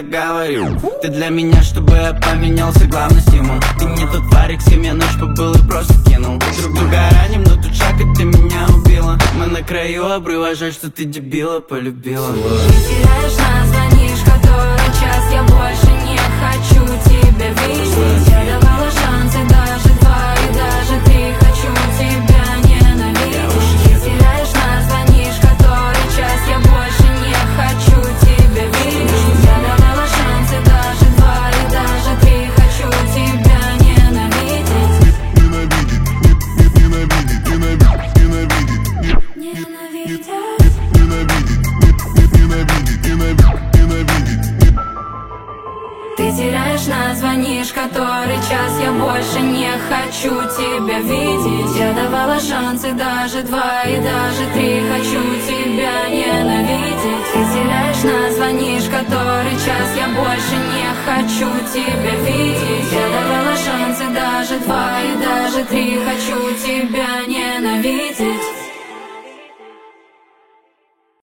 говорю. Ты для меня, чтобы я поменялся, главный стимул. Ты не тот парик, с кем я ночь побыл и просто кинул. Друг друга раним, но тут шаг, и ты меня убила. Мы на краю обрыва, жаль, что ты дебила полюбила. Ты теряешь нас, звонишь который час. Я больше не хочу тебя видеть. Я давала шансы, даже два и даже три. Хочу тебя ненавидеть. Ты теряешь нас, звонишь который час. Я больше не хочу тебя видеть. Я давала шансы, даже два и даже три. Хочу тебя ненавидеть. Ты теряешь нас, звонишь который час. Я больше не хочу тебя видеть. Я давала шансы, даже два и даже три. Хочу тебя ненавидеть. Ты теряешь нас, звонишь который час. Я больше не хочу тебя видеть. Я давала шансы, даже два и даже три. Хочу тебя ненавидеть.